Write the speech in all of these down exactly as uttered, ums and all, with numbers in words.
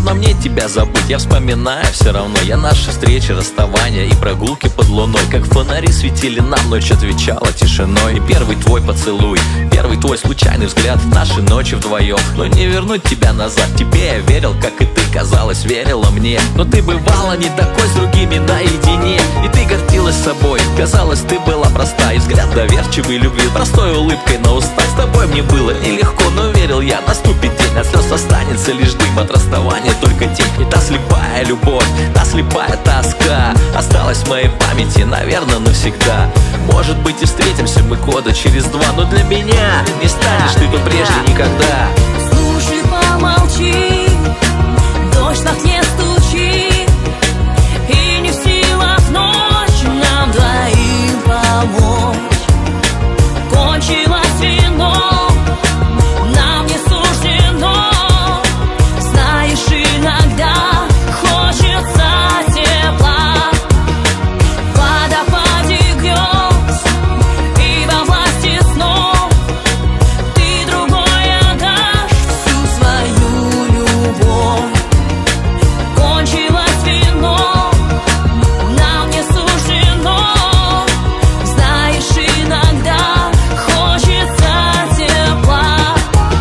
Трудно мне тебя забыть, я вспоминаю все равно. Я наши встречи, расставания и прогулки под луной. Как фонари светили нам, ночь отвечала тишиной. И первый твой поцелуй, первый твой случайный взгляд, наши ночи вдвоем. Но не вернуть тебя назад, тебе я верил, как и ты, казалось, верила мне. Но ты бывала не такой с другими наедине, и ты гордилась собой, казалось, ты была проста. И взгляд доверчивой любви, простой улыбкой на устах. С тобой мне было нелегко, но верил я, наступит день, от слез останется лишь дым, от расставания только тень. И та слепая любовь, та слепая тоска осталась в моей памяти, наверное, навсегда. Может быть и встретимся мы года через два, но для меня не станешь ты тут прежде никогда. Слушай, помолчи, дождь так не стучи, и не в силах ночь нам двоим помочь. Кончилось вино, нам не суждено. Знаешь, иногда хочется тепла в водопаде грез и во власти снов. Ты другой отдашь всю свою любовь. Кончилось вино, нам не суждено. Знаешь, иногда хочется тепла.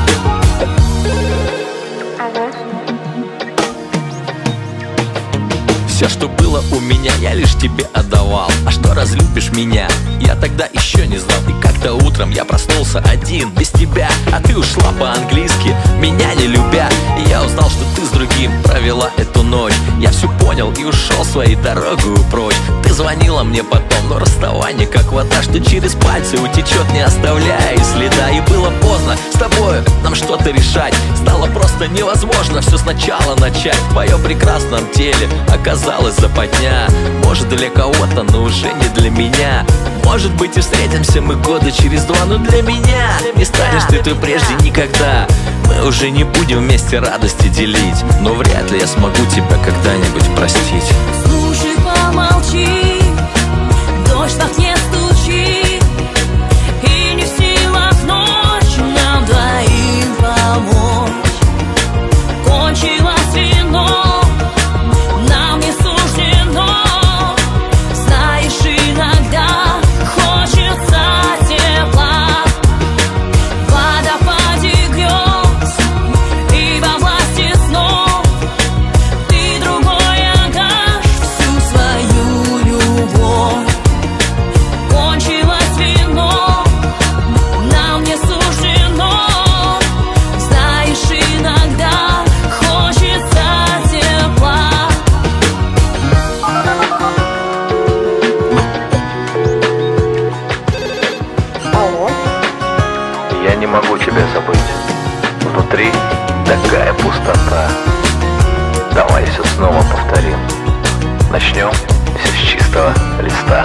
Все, что было у меня, я лишь тебе отдавал. А что разлюбишь меня, я тогда еще не знал. И как-то утром я проснулся один, без тебя. А ты ушла по-английски, меня не любя. И я узнал, что ты с другим провела эту ночь. Я все понял и ушел своей дорогой прочь. Ты звонила мне потом, но расставание как вода, что через пальцы утечет, не оставляя и следа. И было поздно с тобою нам что-то решать, стало просто невозможно все сначала начать. В твоем прекрасном теле оказалась западня. Может, для кого-то, но уже не для меня. Может быть и встретимся мы года через два, но для меня не станешь ты той прежде никогда. Мы уже не будем вместе радости делить, но вряд ли я смогу тебя когда-нибудь простить. Слушай, помолчи, дождь так не стучи, и не в силах ночь нам двоим помочь. Кончилось вино, нам не суждено. Знаешь, иногда хочется тепла в водопаде грез и во власти снов. Ты другой отдашь всю свою любовь. Кончилось вино, нам не суждено. Знаешь, иногда хочется тепла. Я не могу тебя забыть. Внутри такая пустота. Давай все снова повторим. Начнем все с чистого листа.